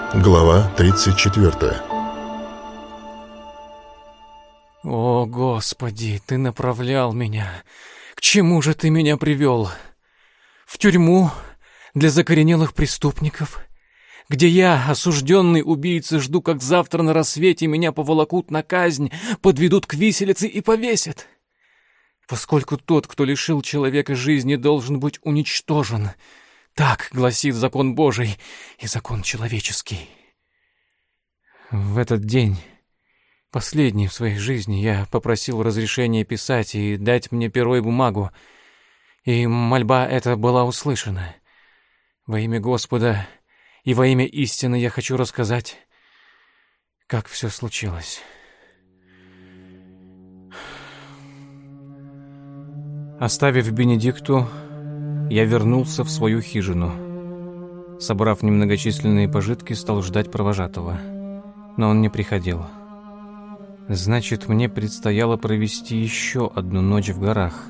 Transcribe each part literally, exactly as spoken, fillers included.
Глава тридцать четвёртая. О, Господи, Ты направлял меня. К чему же Ты меня привел? В тюрьму для закоренелых преступников, где я, осужденный убийца, жду, как завтра на рассвете меня поволокут на казнь, подведут к виселице и повесят. Поскольку тот, кто лишил человека жизни, должен быть уничтожен. Так гласит закон Божий и закон человеческий. В этот день, последний в своей жизни, я попросил разрешения писать и дать мне перо и бумагу, и мольба эта была услышана. Во имя Господа и во имя истины я хочу рассказать, как все случилось. Оставив Бенедикту, я вернулся в свою хижину. Собрав немногочисленные пожитки, стал ждать провожатого. Но он не приходил. Значит, мне предстояло провести еще одну ночь в горах.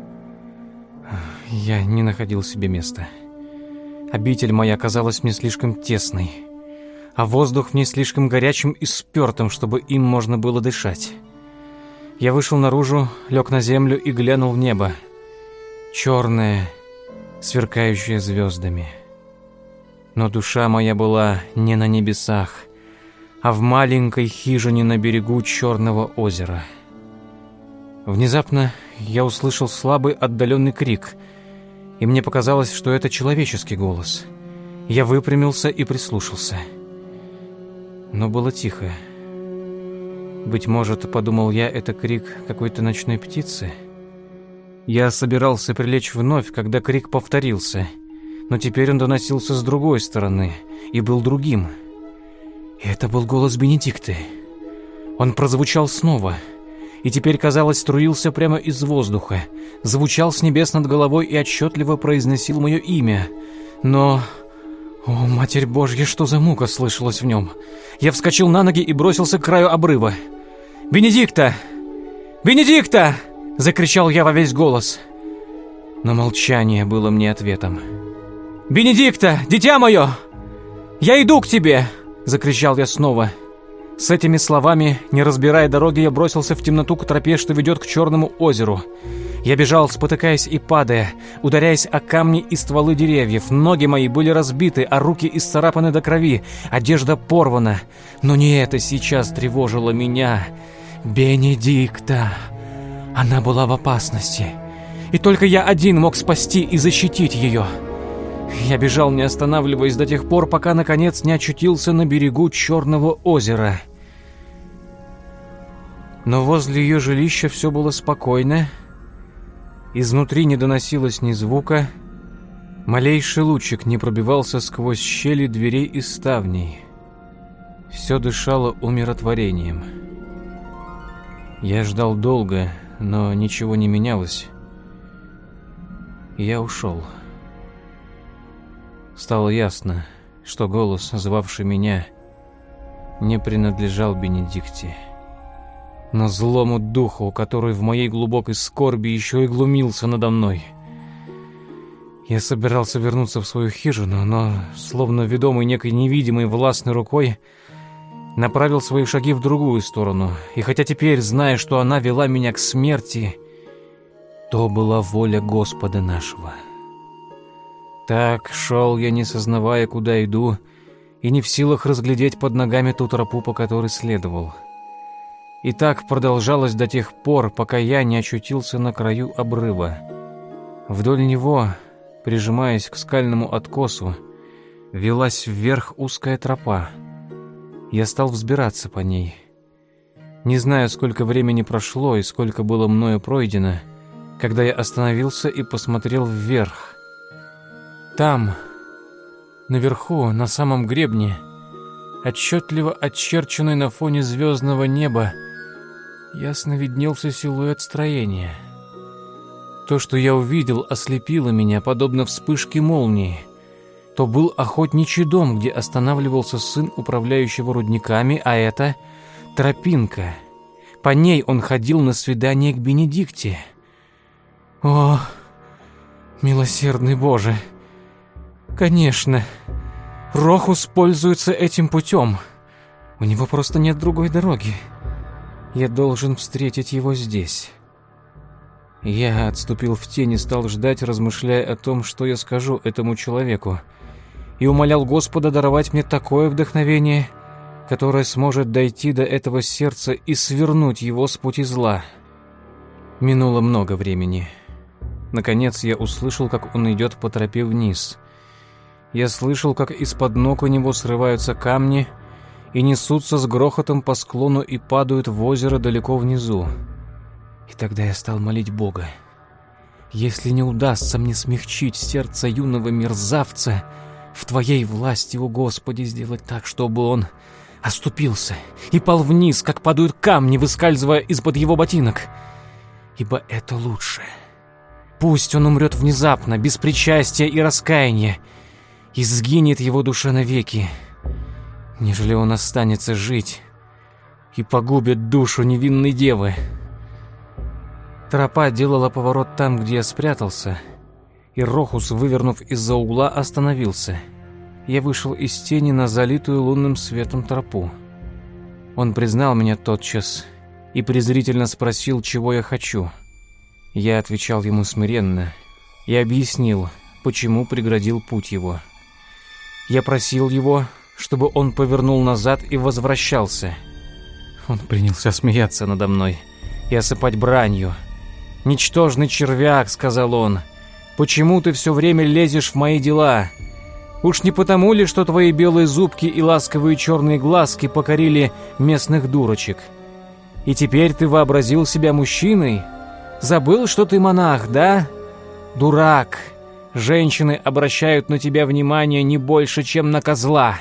Я не находил себе места. Обитель моя казалась мне слишком тесной, а воздух в ней слишком горячим и спёртым, чтобы им можно было дышать. Я вышел наружу, лег на землю и глянул в небо. Черное, сверкающее звездами. Но душа моя была не на небесах, а в маленькой хижине на берегу Черного озера. Внезапно я услышал слабый отдаленный крик, и мне показалось, что это человеческий голос. Я выпрямился и прислушался. Но было тихо. Быть может, подумал я, это крик какой-то ночной птицы. Я собирался прилечь вновь, когда крик повторился, но теперь он доносился с другой стороны и был другим. И это был голос Бенедикты. Он прозвучал снова, и теперь, казалось, струился прямо из воздуха, звучал с небес над головой и отчетливо произносил мое имя. Но... О, Матерь Божья, что за мука слышалась в нем! Я вскочил на ноги и бросился к краю обрыва. «Бенедикта! Бенедикта!» — закричал я во весь голос. Но молчание было мне ответом. «Бенедикта, дитя мое! Я иду к тебе!» — закричал я снова. С этими словами, не разбирая дороги, я бросился в темноту к тропе, что ведет к Черному озеру. Я бежал, спотыкаясь и падая, ударяясь о камни и стволы деревьев. Ноги мои были разбиты, а руки исцарапаны до крови, одежда порвана. Но не это сейчас тревожило меня. Бенедикта! Она была в опасности, и только я один мог спасти и защитить ее. Я бежал, не останавливаясь, до тех пор, пока, наконец, не очутился на берегу Черного озера. Но возле ее жилища все было спокойно. Изнутри не доносилось ни звука. Малейший лучик не пробивался сквозь щели дверей и ставней. Все дышало умиротворением. Я ждал долго, но ничего не менялось. Я ушел. Стало ясно, что голос, звавший меня, не принадлежал Бенедикте, но злому духу, который в моей глубокой скорби еще и глумился надо мной. Я собирался вернуться в свою хижину, но, словно ведомый некой невидимой властной рукой, направил свои шаги в другую сторону, и хотя теперь, зная, что она вела меня к смерти, то была воля Господа нашего. Так шел я, не сознавая, куда иду, и не в силах разглядеть под ногами ту тропу, по которой следовал. И так продолжалось до тех пор, пока я не очутился на краю обрыва. Вдоль него, прижимаясь к скальному откосу, велась вверх узкая тропа. Я стал взбираться по ней. Не знаю, сколько времени прошло и сколько было мною пройдено, когда я остановился и посмотрел вверх. Там, наверху, на самом гребне, отчетливо очерченный на фоне звездного неба, ясно виднелся силуэт строения. То, что я увидел, ослепило меня, подобно вспышке молнии. То был охотничий дом, где останавливался сын управляющего рудниками, а это тропинка. По ней он ходил на свидание к Бенедикте. О, милосердный Боже! Конечно, Рохус пользуется этим путем. У него просто нет другой дороги. Я должен встретить его здесь. Я отступил в тень и стал ждать, размышляя о том, что я скажу этому человеку, и умолял Господа даровать мне такое вдохновение, которое сможет дойти до этого сердца и свернуть его с пути зла. Минуло много времени. Наконец я услышал, как он идет по тропе вниз. Я слышал, как из-под ног у него срываются камни и несутся с грохотом по склону и падают в озеро далеко внизу. И тогда я стал молить Бога: если не удастся мне смягчить сердце юного мерзавца, в Твоей власти, о Господи, сделать так, чтобы он оступился и пал вниз, как падают камни, выскальзывая из-под его ботинок. Ибо это лучше. Пусть он умрет внезапно, без причастия и раскаяния, и сгинет его душа навеки, нежели он останется жить и погубит душу невинной девы. Тропа делала поворот там, где я спрятался, и Рохус, вывернув из-за угла, остановился. Я вышел из тени на залитую лунным светом тропу. Он признал меня тотчас и презрительно спросил, чего я хочу. Я отвечал ему смиренно и объяснил, почему преградил путь его. Я просил его, чтобы он повернул назад и возвращался. Он принялся смеяться надо мной и осыпать бранью. «Ничтожный червяк», — сказал он, — «почему ты все время лезешь в мои дела? Уж не потому ли, что твои белые зубки и ласковые черные глазки покорили местных дурочек? И теперь ты вообразил себя мужчиной? Забыл, что ты монах, да? Дурак! Женщины обращают на тебя внимание не больше, чем на козла».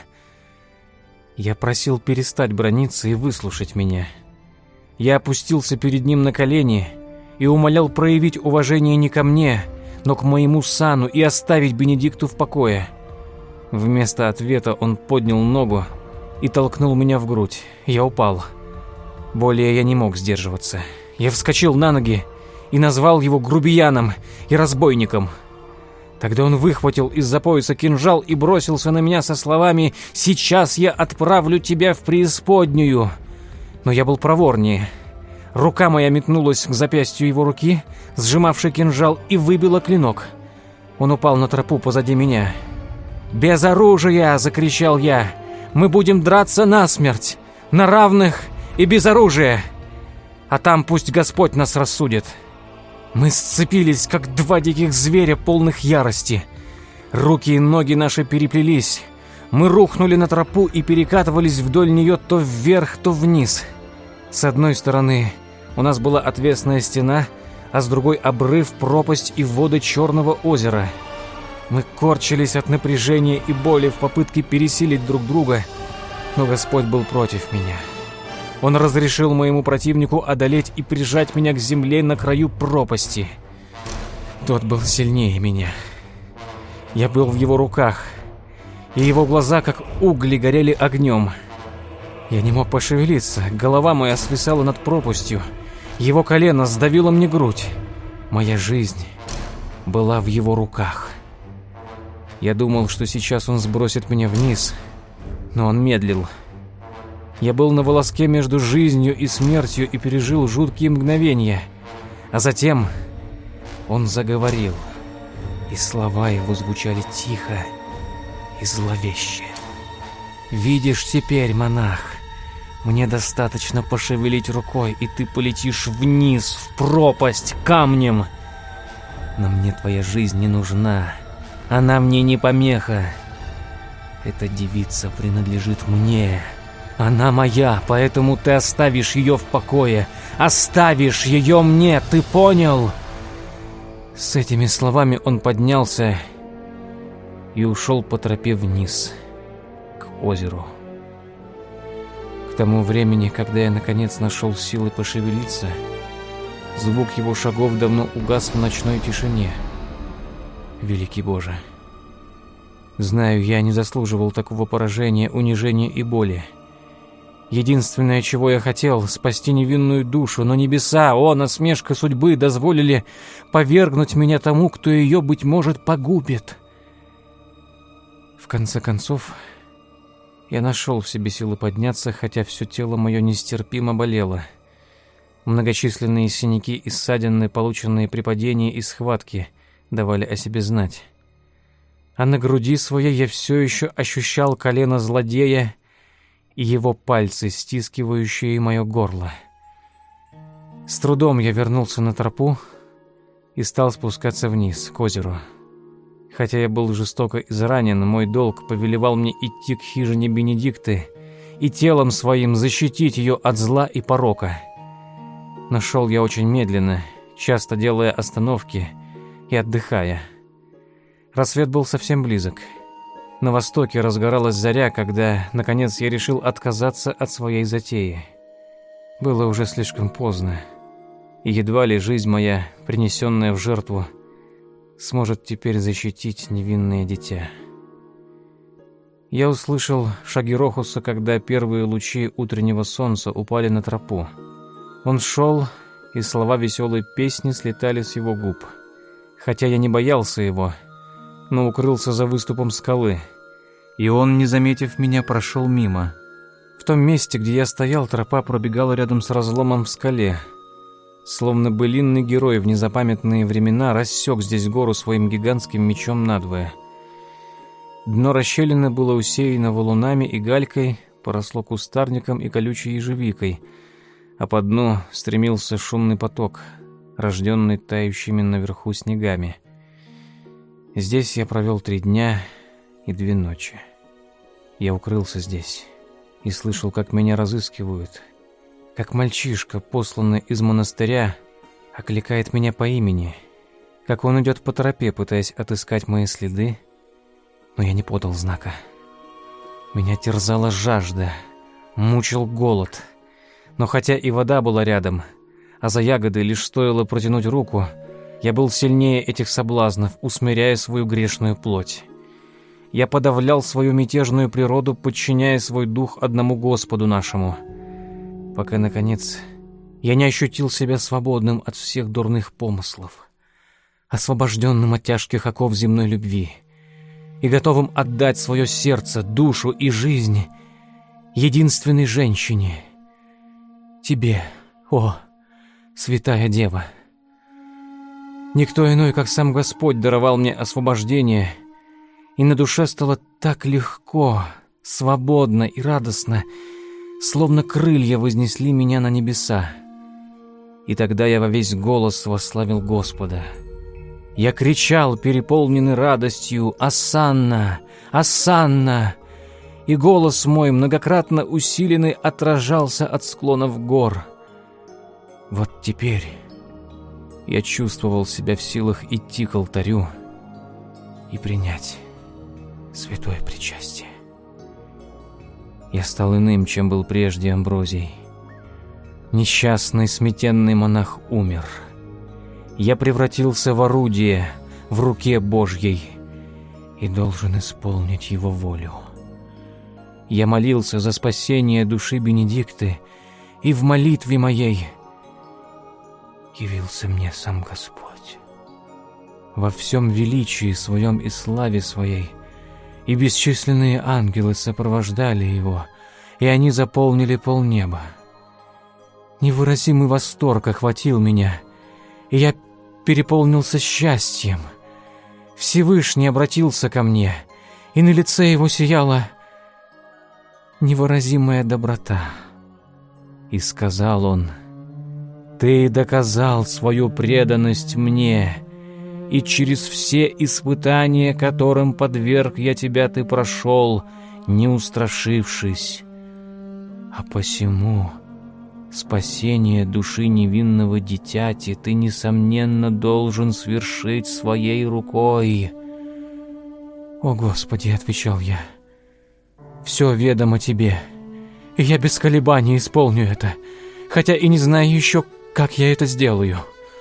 Я просил перестать браниться и выслушать меня. Я опустился перед ним на колени и умолял проявить уважение не ко мне, но к моему сану и оставить Бенедикту в покое. Вместо ответа он поднял ногу и толкнул меня в грудь. Я упал. Более я не мог сдерживаться. Я вскочил на ноги и назвал его грубияном и разбойником. Тогда он выхватил из-за пояса кинжал и бросился на меня со словами: «Сейчас я отправлю тебя в преисподнюю». Но я был проворнее. Рука моя метнулась к запястью его руки, сжимавшей кинжал, и выбила клинок. Он упал на тропу позади меня. «Без оружия!» — закричал я. «Мы будем драться насмерть, на равных и без оружия. А там пусть Господь нас рассудит». Мы сцепились, как два диких зверя, полных ярости. Руки и ноги наши переплелись. Мы рухнули на тропу и перекатывались вдоль нее то вверх, то вниз. С одной стороны у нас была отвесная стена, а с другой обрыв, пропасть и воды Черного озера. Мы корчились от напряжения и боли в попытке пересилить друг друга, но Господь был против меня. Он разрешил моему противнику одолеть и прижать меня к земле на краю пропасти. Тот был сильнее меня. Я был в его руках, и его глаза, как угли, горели огнем. Я не мог пошевелиться, голова моя свисала над пропастью, его колено сдавило мне грудь. Моя жизнь была в его руках. Я думал, что сейчас он сбросит меня вниз, но он медлил. Я был на волоске между жизнью и смертью и пережил жуткие мгновения. А затем он заговорил, и слова его звучали тихо и зловеще. «Видишь теперь, монах, мне достаточно пошевелить рукой, и ты полетишь вниз, в пропасть, камнем. Но мне твоя жизнь не нужна, она мне не помеха. Эта девица принадлежит мне». Она моя, поэтому ты оставишь ее в покое. Оставишь ее мне, ты понял?» С этими словами он поднялся и ушел по тропе вниз, к озеру. К тому времени, когда я наконец нашел силы пошевелиться, звук его шагов давно угас в ночной тишине. Великий Боже! Знаю, я не заслуживал такого поражения, унижения и боли. Единственное, чего я хотел — спасти невинную душу, но небеса, о, насмешка судьбы, дозволили повергнуть меня тому, кто ее, быть может, погубит. В конце концов, я нашел в себе силы подняться, хотя все тело мое нестерпимо болело. Многочисленные синяки и ссадины, полученные при падении и схватке, давали о себе знать. А на груди своей я все еще ощущал колено злодея и его пальцы, стискивающие мое горло. С трудом я вернулся на тропу и стал спускаться вниз, к озеру. Хотя я был жестоко изранен, мой долг повелевал мне идти к хижине Бенедикты и телом своим защитить ее от зла и порока. Но шел я очень медленно, часто делая остановки и отдыхая. Рассвет был совсем близок. На востоке разгоралась заря, когда, наконец, я решил отказаться от своей затеи. Было уже слишком поздно, и едва ли жизнь моя, принесенная в жертву, сможет теперь защитить невинное дитя. Я услышал шаги Рохуса, когда первые лучи утреннего солнца упали на тропу. Он шел, и слова веселой песни слетали с его губ. Хотя я не боялся его, но укрылся за выступом скалы, и он, не заметив меня, прошел мимо. В том месте, где я стоял, тропа пробегала рядом с разломом в скале. Словно былинный герой в незапамятные времена рассек здесь гору своим гигантским мечом надвое. Дно расщелины было усеяно валунами и галькой, поросло кустарником и колючей ежевикой, а по дну стремился шумный поток, рожденный тающими наверху снегами. Здесь я провел три дня и две ночи. Я укрылся здесь и слышал, как меня разыскивают, как мальчишка, посланный из монастыря, окликает меня по имени, как он идет по тропе, пытаясь отыскать мои следы, но я не подал знака. Меня терзала жажда, мучил голод, но хотя и вода была рядом, а за ягоды лишь стоило протянуть руку, я был сильнее этих соблазнов, усмиряя свою грешную плоть. Я подавлял свою мятежную природу, подчиняя свой дух одному Господу нашему, пока, наконец, я не ощутил себя свободным от всех дурных помыслов, освобожденным от тяжких оков земной любви и готовым отдать свое сердце, душу и жизнь единственной женщине, тебе, о, святая Дева. Никто иной, как сам Господь, даровал мне освобождение, и на душе стало так легко, свободно и радостно, словно крылья вознесли меня на небеса. И тогда я во весь голос восславил Господа. Я кричал, переполненный радостью: «Осанна! Осанна!» И голос мой, многократно усиленный, отражался от склонов гор. Вот теперь я чувствовал себя в силах идти к алтарю и принять святое причастие. Я стал иным, чем был прежде Амброзий. Несчастный, сметенный монах умер. Я превратился в орудие в руке Божьей и должен исполнить его волю. Я молился за спасение души Бенедикты, и в молитве моей явился мне сам Господь. Во всем величии своем и славе своей, и бесчисленные ангелы сопровождали его, и они заполнили полнеба. Невыразимый восторг охватил меня, и я переполнился счастьем. Всевышний обратился ко мне, и на лице его сияла невыразимая доброта. И сказал он: «Ты доказал свою преданность мне, и через все испытания, которым подверг я тебя, ты прошел, не устрашившись. А посему спасение души невинного дитяти ты, несомненно, должен свершить своей рукой». «О, Господи!» — отвечал я, — «все ведомо тебе, и я без колебаний исполню это, хотя и не знаю еще, как я это сделаю».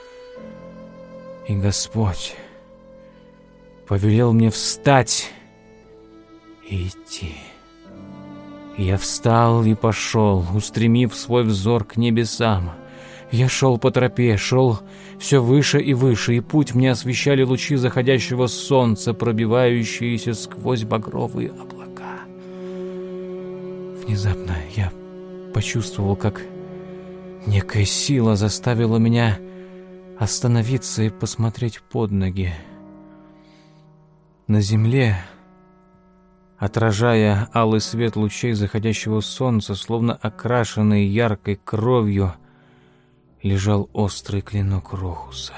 И Господь повелел мне встать и идти. Я встал и пошел, устремив свой взор к небесам. Я шел по тропе, шел все выше и выше, и путь мне освещали лучи заходящего солнца, пробивающиеся сквозь багровые облака. Внезапно я почувствовал, как некая сила заставила меня остановиться и посмотреть под ноги. На земле, отражая алый свет лучей заходящего солнца, словно окрашенный яркой кровью, лежал острый клинок Рохуса.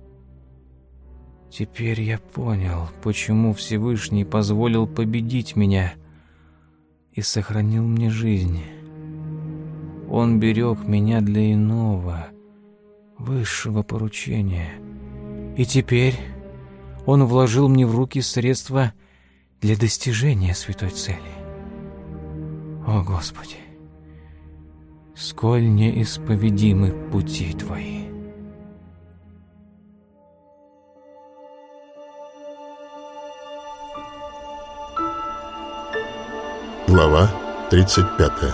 Теперь я понял, почему Всевышний позволил победить меня и сохранил мне жизнь. Он берег меня для иного, высшего поручения. И теперь Он вложил мне в руки средства для достижения святой цели. О, Господи! Сколь неисповедимы пути Твои. Глава тридцать пятая.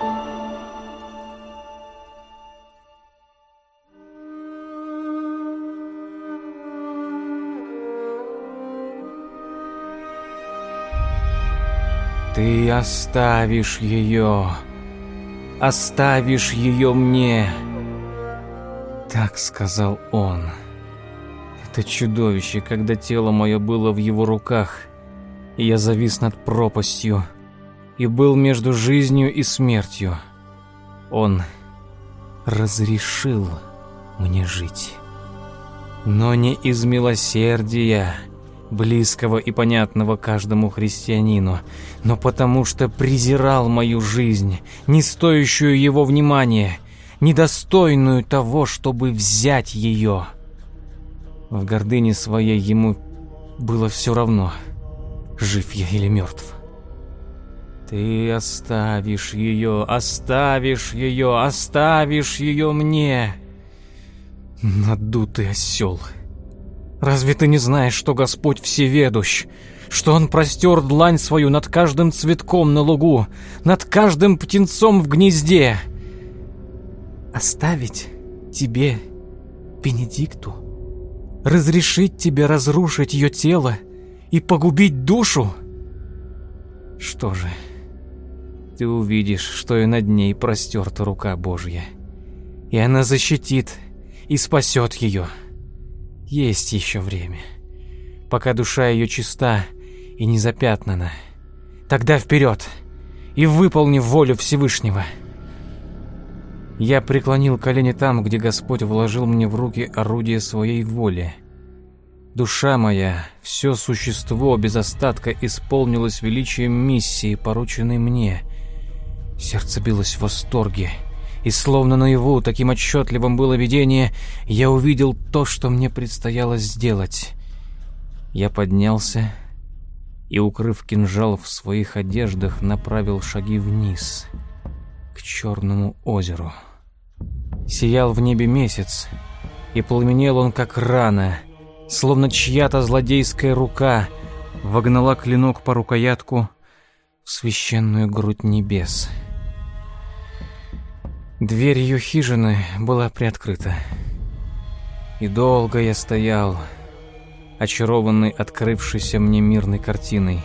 Ты оставишь ее, оставишь ее мне, так сказал он. Это чудовище, когда тело мое было в его руках, и я завис над пропастью, и был между жизнью и смертью. Он разрешил мне жить, но не из милосердия, близкого и понятного каждому христианину, но потому что презирал мою жизнь, не стоящую его внимания, недостойную того, чтобы взять ее. В гордыне своей ему было все равно, жив я или мертв. Ты оставишь ее, оставишь ее, оставишь ее мне. Надутый осел. Разве ты не знаешь, что Господь всеведущ, что Он простер длань свою над каждым цветком на лугу, над каждым птенцом в гнезде? Оставить тебе Бенедикту? Разрешить тебе разрушить ее тело и погубить душу? Что же, ты увидишь, что и над ней простерта рука Божья, и она защитит и спасет ее. Есть еще время, пока душа ее чиста и не запятнана. Тогда вперед и выполни волю Всевышнего. Я преклонил колени там, где Господь вложил мне в руки орудие своей воли. Душа моя, все существо без остатка исполнилось величием миссии, порученной мне. Сердце билось в восторге. И словно наяву, таким отчетливым было видение, я увидел то, что мне предстояло сделать. Я поднялся и, укрыв кинжал в своих одеждах, направил шаги вниз, к черному озеру. Сиял в небе месяц, и пламенел он, как рана, словно чья-то злодейская рука вогнала клинок по рукоятку в священную грудь небес. Дверь ее хижины была приоткрыта. И долго я стоял, очарованный открывшейся мне мирной картиной.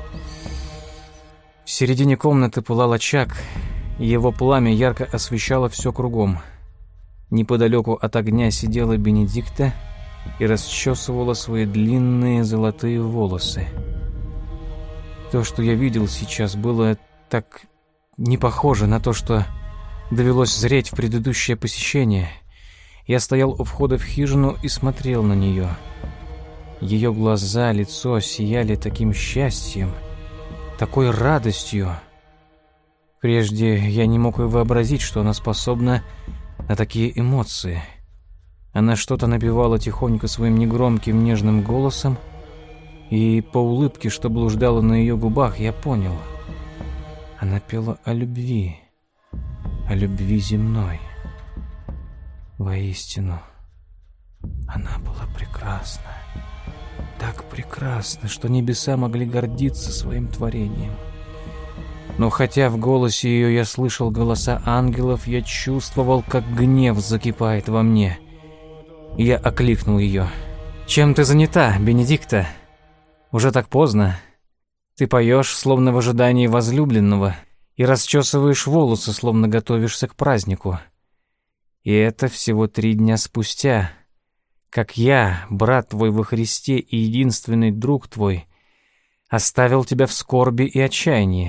В середине комнаты пылал очаг, и его пламя ярко освещало все кругом. Неподалеку от огня сидела Бенедикта и расчесывала свои длинные золотые волосы. То, что я видел сейчас, было так не похоже на то, что довелось зреть в предыдущее посещение. Я стоял у входа в хижину и смотрел на нее. Ее глаза, лицо сияли таким счастьем, такой радостью. Прежде я не мог и вообразить, что она способна на такие эмоции. Она что-то напевала тихонько своим негромким нежным голосом, и по улыбке, что блуждала на ее губах, я понял. Она пела о любви, о любви земной. Воистину, она была прекрасна, так прекрасна, что небеса могли гордиться своим творением. Но хотя в голосе ее я слышал голоса ангелов, я чувствовал, как гнев закипает во мне. Я окликнул ее. «Чем ты занята, Бенедикта? Уже так поздно. Ты поешь, словно в ожидании возлюбленного, и расчесываешь волосы, словно готовишься к празднику. И это всего три дня спустя, как я, брат твой во Христе и единственный друг твой, оставил тебя в скорби и отчаянии.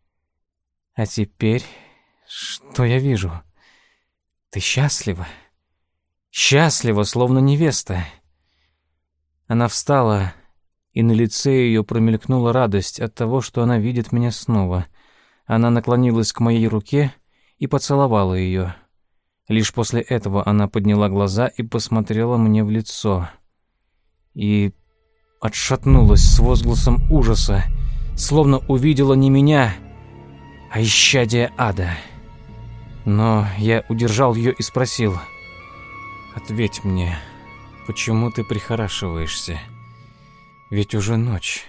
А теперь, что я вижу? Ты счастлива. Счастлива, словно невеста». Она встала, и на лице ее промелькнула радость от того, что она видит меня снова. Она наклонилась к моей руке и поцеловала ее. Лишь после этого она подняла глаза и посмотрела мне в лицо. И отшатнулась с возгласом ужаса, словно увидела не меня, а исчадие ада. Но я удержал ее и спросил: «Ответь мне, почему ты прихорашиваешься? Ведь уже ночь.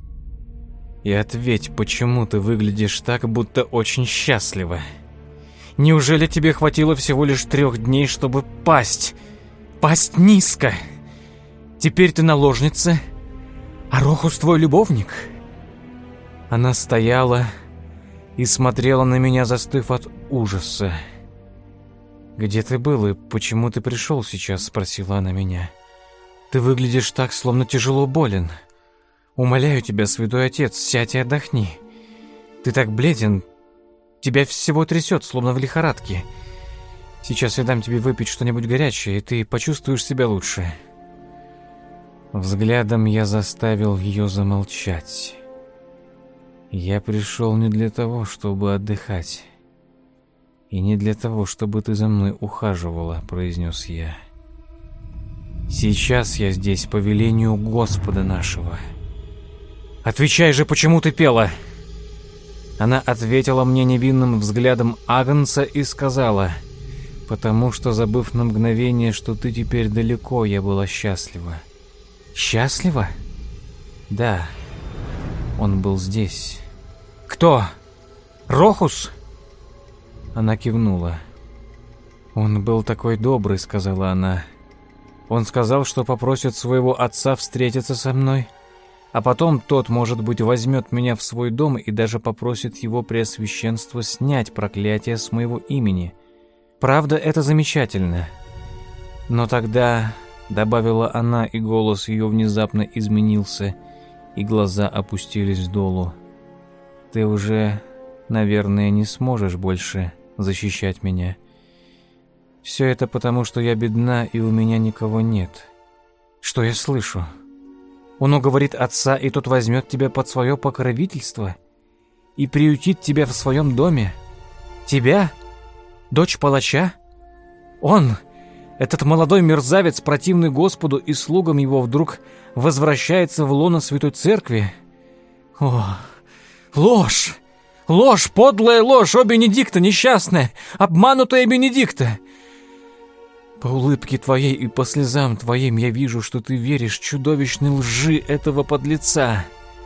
И ответь, почему ты выглядишь так, будто очень счастлива? Неужели тебе хватило всего лишь трех дней, чтобы пасть? Пасть низко? Теперь ты наложница, а Рохус твой любовник?» Она стояла и смотрела на меня, застыв от ужаса. «Где ты был и почему ты пришел сейчас?» — спросила она меня. «Ты выглядишь так, словно тяжело болен. Умоляю тебя, святой отец, сядь и отдохни. Ты так бледен, тебя всего трясет, словно в лихорадке. Сейчас я дам тебе выпить что-нибудь горячее, и ты почувствуешь себя лучше». Взглядом я заставил ее замолчать. «Я пришел не для того, чтобы отдыхать, и не для того, чтобы ты за мной ухаживала», — произнес я. «Сейчас я здесь по велению Господа нашего. Отвечай же, почему ты пела?» Она ответила мне невинным взглядом агнца и сказала: «Потому что, забыв на мгновение, что ты теперь далеко, я была счастлива». «Счастлива?» «Да, он был здесь». «Кто? Рохус?» Она кивнула. «Он был такой добрый», — сказала она. «Он сказал, что попросит своего отца встретиться со мной, а потом тот, может быть, возьмет меня в свой дом и даже попросит его преосвященство снять проклятие с моего имени. Правда, это замечательно. Но тогда...» — добавила она, и голос ее внезапно изменился, и глаза опустились долу. «Ты уже, наверное, не сможешь больше защищать меня. Все это потому, что я бедна, и у меня никого нет. Что я слышу? Он уговорит отца, и тот возьмет тебя под свое покровительство и приютит тебя в своем доме? Тебя? Дочь палача? Он, этот молодой мерзавец, противный Господу и слугам его, вдруг возвращается в лоно Святой Церкви? О, ложь! Ложь, подлая ложь, о Бенедикта несчастная, обманутая Бенедикта! По улыбке твоей и по слезам твоим я вижу, что ты веришь чудовищной лжи этого подлеца».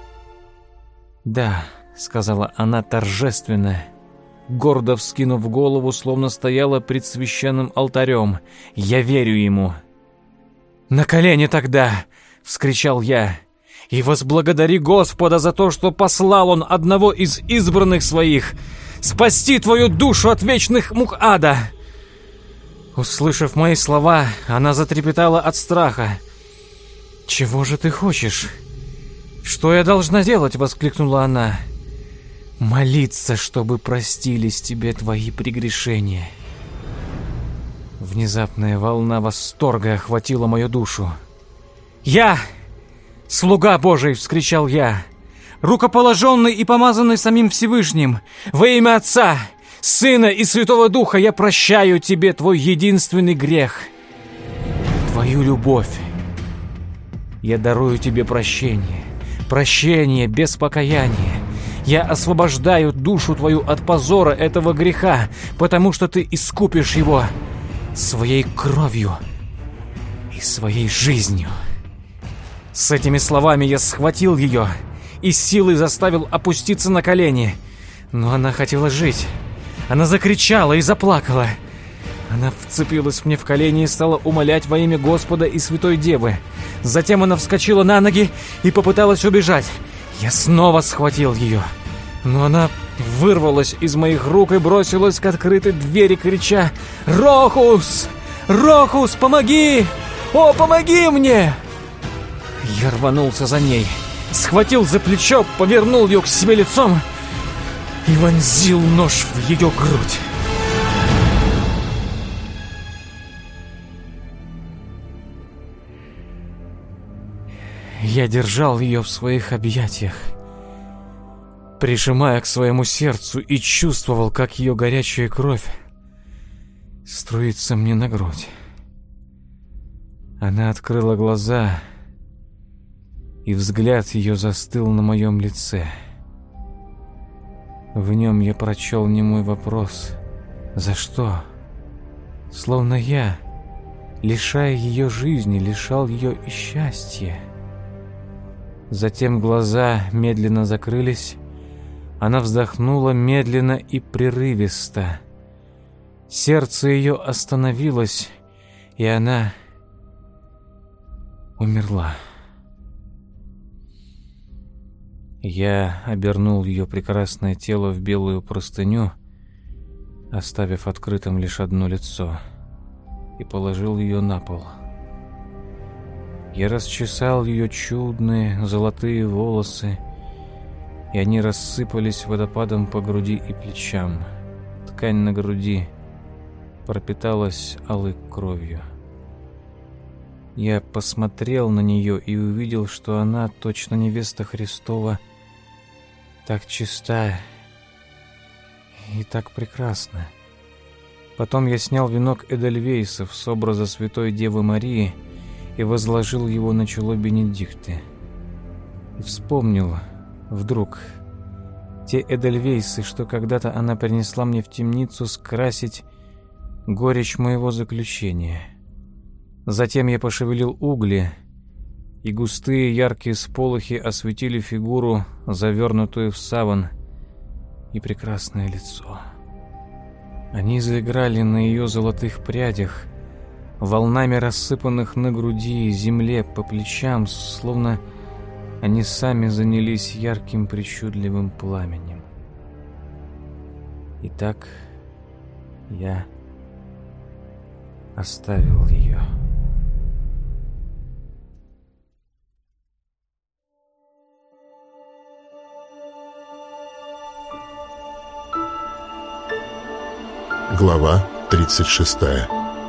«Да», — сказала она торжественно, гордо вскинув голову, словно стояла пред священным алтарем, — «я верю ему». «На колени тогда!» — вскричал я. «И возблагодари Господа за то, что послал Он одного из избранных своих спасти твою душу от вечных мук ада!» Услышав мои слова, она затрепетала от страха. «Чего же ты хочешь? Что я должна делать?» — воскликнула она. «Молиться, чтобы простились тебе твои прегрешения». Внезапная волна восторга охватила мою душу. «Я, слуга Божий!» — вскричал я. «Рукоположенный и помазанный самим Всевышним, во имя Отца, Сына и Святого Духа, я прощаю тебе твой единственный грех, твою любовь. Я дарую тебе прощение, прощение без покаяния. Я освобождаю душу твою от позора этого греха, потому что ты искупишь его своей кровью и своей жизнью». С этими словами я схватил ее и силой заставил опуститься на колени. Но она хотела жить. Она закричала и заплакала. Она вцепилась мне в колени и стала умолять во имя Господа и Святой Девы. Затем она вскочила на ноги и попыталась убежать. Я снова схватил ее. Но она вырвалась из моих рук и бросилась к открытой двери, крича: «Рохус! Рохус, помоги! О, помоги мне!» Я рванулся за ней, схватил за плечо, повернул ее к себе лицом и вонзил нож в ее грудь. Я держал ее в своих объятиях, прижимая к своему сердцу, и чувствовал, как ее горячая кровь струится мне на грудь. Она открыла глаза, и взгляд ее застыл на моем лице. В нем я прочел немой вопрос: «За что?» Словно я, лишая ее жизни, лишал ее и счастья. Затем глаза медленно закрылись. Она вздохнула медленно и прерывисто. Сердце ее остановилось, и она умерла. Я обернул ее прекрасное тело в белую простыню, оставив открытым лишь одно лицо, и положил ее на пол. Я расчесал ее чудные золотые волосы, и они рассыпались водопадом по груди и плечам. Ткань на груди пропиталась алой кровью. Я посмотрел на нее и увидел, что она, точно невеста Христова, так чиста и так прекрасна. Потом я снял венок эдельвейсов с образа Святой Девы Марии и возложил его на чело Бенедикты. И вспомнил вдруг те эдельвейсы, что когда-то она принесла мне в темницу скрасить горечь моего заключения. Затем я пошевелил угли, и густые яркие сполохи осветили фигуру, завернутую в саван, и прекрасное лицо. Они заиграли на ее золотых прядях, волнами рассыпанных на груди и земле по плечам, словно они сами занялись ярким причудливым пламенем. И так я оставил ее. Глава тридцать шестая.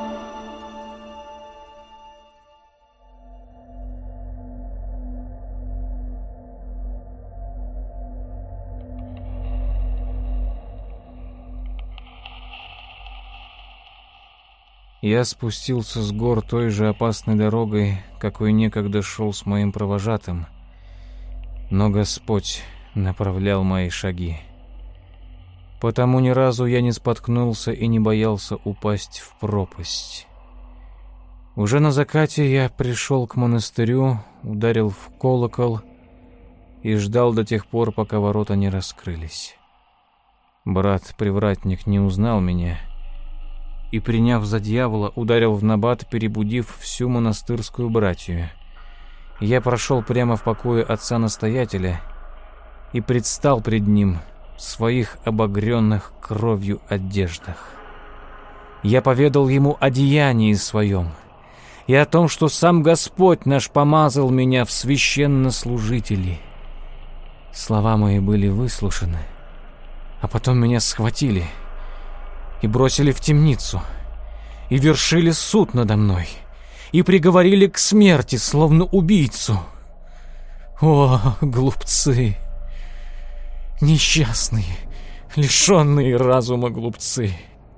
Я спустился с гор той же опасной дорогой, какой некогда шел с моим провожатым, но Господь направлял мои шаги. Потому ни разу я не споткнулся и не боялся упасть в пропасть. Уже на закате я пришел к монастырю, ударил в колокол и ждал до тех пор, пока ворота не раскрылись. Брат-привратник не узнал меня и, приняв за дьявола, ударил в набат, перебудив всю монастырскую братью. Я прошел прямо в покое отца-настоятеля и предстал пред ним в своих обогренных кровью одеждах. Я поведал ему о деянии своем и о том, что сам Господь наш помазал меня в священнослужители. Слова мои были выслушаны, а потом меня схватили и бросили в темницу, и вершили суд надо мной, и приговорили к смерти, словно убийцу. О, глупцы! Несчастные, лишенные разума глупцы!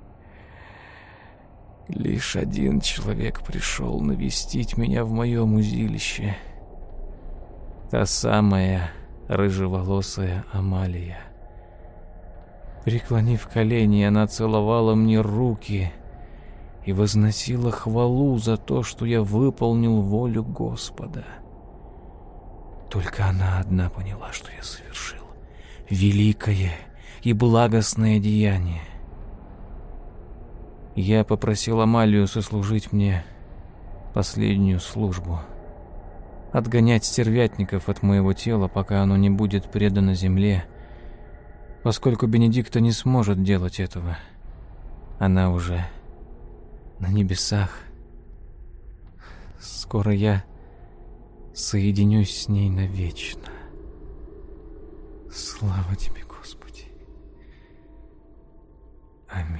Лишь один человек пришел навестить меня в моем узилище. Та самая рыжеволосая Амалия. Преклонив колени, она целовала мне руки и возносила хвалу за то, что я выполнил волю Господа. Только она одна поняла, что я совершил великое и благостное деяние. Я попросил Амалию сослужить мне последнюю службу. Отгонять стервятников от моего тела, пока оно не будет предано земле, поскольку Бенедикта не сможет делать этого. Она уже на небесах. Скоро я соединюсь с ней навечно. Слава тебе, Господи. Аминь.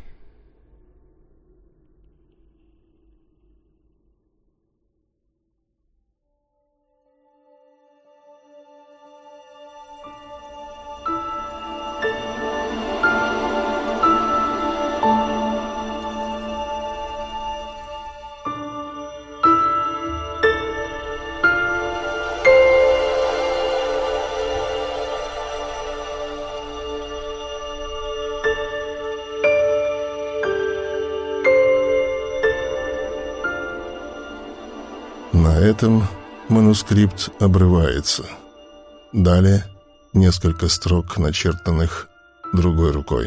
На этом манускрипт обрывается. Далее несколько строк, начертанных другой рукой.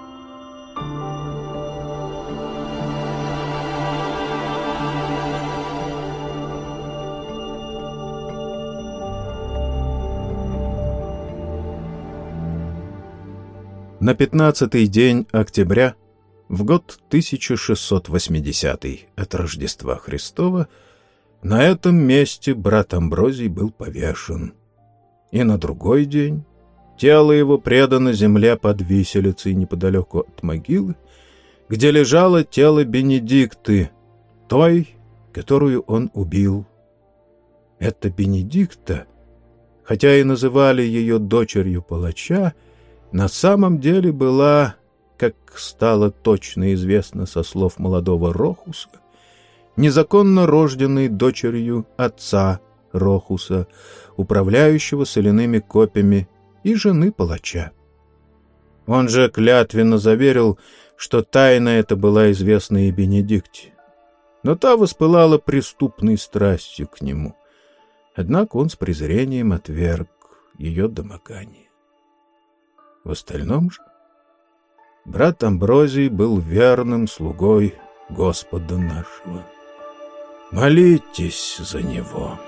На пятнадцатый день октября, в год тысяча шестьсот восьмидесятый от Рождества Христова, на этом месте брат Амброзий был повешен. И на другой день тело его предано земле под виселицей неподалеку от могилы, где лежало тело Бенедикты, той, которую он убил. Эта Бенедикта, хотя и называли ее дочерью палача, на самом деле была, как стало точно известно со слов молодого Рохуса, незаконно рожденной дочерью отца Рохуса, управляющего соляными копьями, и жены палача. Он же клятвенно заверил, что тайна эта была известна и Бенедикте, но та воспылала преступной страстью к нему. Однако он с презрением отверг ее домогание. В остальном же брат Амброзий был верным слугой Господа нашего. Молитесь за него.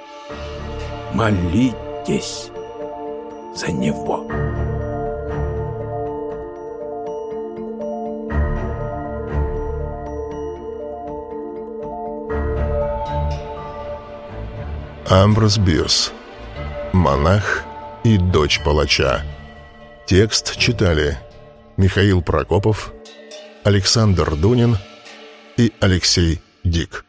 Молитесь за него. Амброс Бирс. Монах и дочь палача. Текст читали Михаил Прокопов, Александр Дунин и Алексей Дик.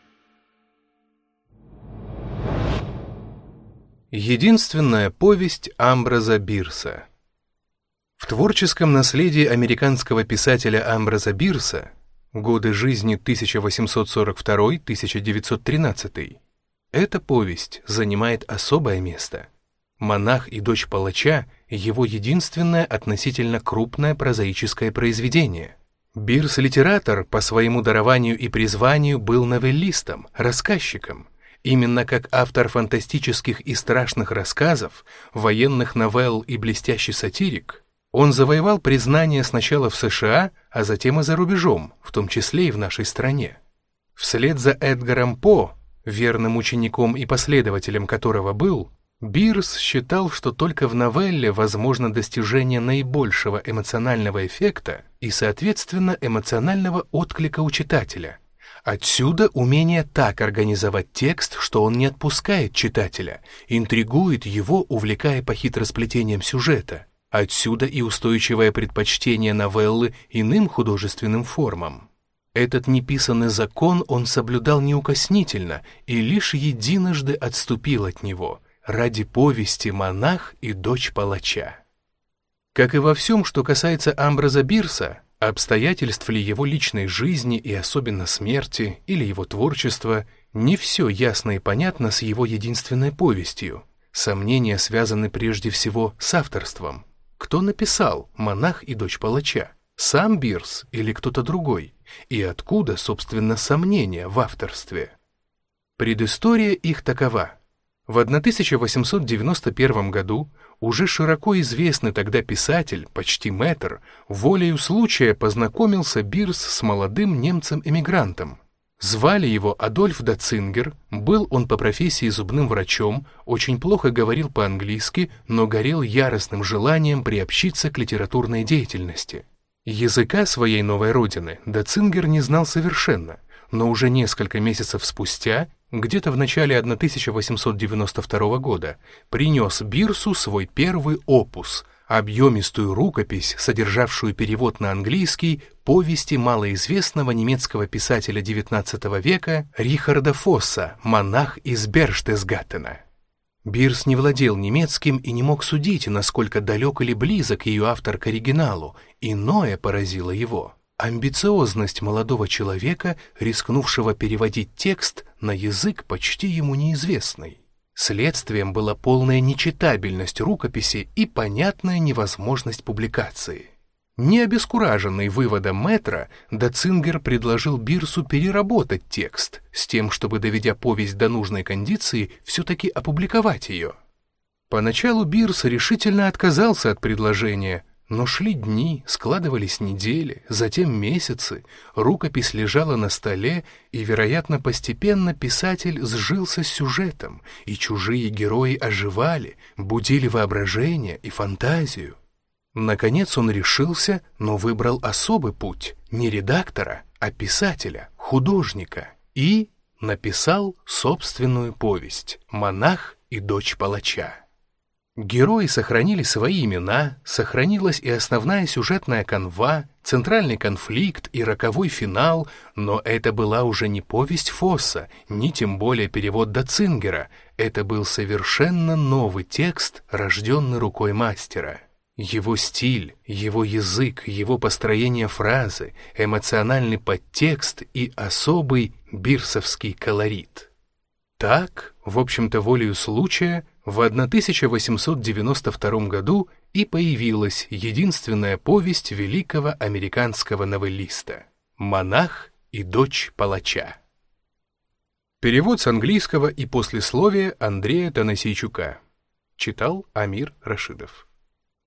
Единственная повесть Амброса Бирса. В творческом наследии американского писателя Амброса Бирса годы жизни тысяча восемьсот сорок второй — тысяча девятьсот тринадцатый эта повесть занимает особое место. «Монах и дочь палача» — его единственное относительно крупное прозаическое произведение. Бирс-литератор по своему дарованию и призванию был новеллистом, рассказчиком. Именно как автор фантастических и страшных рассказов, военных новелл и блестящий сатирик, он завоевал признание сначала в США, а затем и за рубежом, в том числе и в нашей стране. Вслед за Эдгаром По, верным учеником и последователем которого был, Бирс считал, что только в новелле возможно достижение наибольшего эмоционального эффекта и, соответственно, эмоционального отклика у читателя. Отсюда умение так организовать текст, что он не отпускает читателя, интригует его, увлекая по хитросплетениям сюжета. Отсюда и устойчивое предпочтение новеллы иным художественным формам. Этот неписанный закон он соблюдал неукоснительно и лишь единожды отступил от него ради повести «Монах и дочь палача». Как и во всем, что касается Амброса Бирса, обстоятельств ли его личной жизни и особенно смерти, или его творчества, не все ясно и понятно с его единственной повестью. Сомнения связаны прежде всего с авторством. Кто написал «Монах и дочь палача»? Сам Бирс или кто-то другой? И откуда, собственно, сомнения в авторстве? Предыстория их такова. В тысяча восемьсот девяносто первом году уже широко известный тогда писатель, почти мэтр, волею случая познакомился Бирс с молодым немцем-эмигрантом. Звали его Адольф Дацингер, был он по профессии зубным врачом, очень плохо говорил по-английски, но горел яростным желанием приобщиться к литературной деятельности. Языка своей новой родины Дацингер не знал совершенно, но уже несколько месяцев спустя, где-то в начале тысяча восемьсот девяносто второго года, принес Бирсу свой первый опус, объемистую рукопись, содержавшую перевод на английский повести малоизвестного немецкого писателя девятнадцатого века Рихарда Фосса «Монах из Берштесгаттена». Бирс не владел немецким и не мог судить, насколько далек или близок ее автор к оригиналу, иное поразило его. Амбициозность молодого человека, рискнувшего переводить текст на язык почти ему неизвестный. Следствием была полная нечитабельность рукописи и понятная невозможность публикации. Не обескураженный выводом мэтра, Дацингер предложил Бирсу переработать текст, с тем, чтобы, доведя повесть до нужной кондиции, все-таки опубликовать ее. Поначалу Бирс решительно отказался от предложения, но шли дни, складывались недели, затем месяцы, рукопись лежала на столе, и, вероятно, постепенно писатель сжился с сюжетом, и чужие герои оживали, будили воображение и фантазию. Наконец он решился, но выбрал особый путь, не редактора, а писателя, художника, и написал собственную повесть «Монах и дочь палача». Герои сохранили свои имена, сохранилась и основная сюжетная канва, центральный конфликт и роковой финал, но это была уже не повесть Фосса, ни тем более перевод Дацингера, это был совершенно новый текст, рожденный рукой мастера. Его стиль, его язык, его построение фразы, эмоциональный подтекст и особый бирсовский колорит. Так, в общем-то, волею случая, в тысяча восемьсот девяносто втором году и появилась единственная повесть великого американского новеллиста «Монах и дочь палача». Перевод с английского и послесловие Андрея Танасейчука. Читал Амир Рашидов.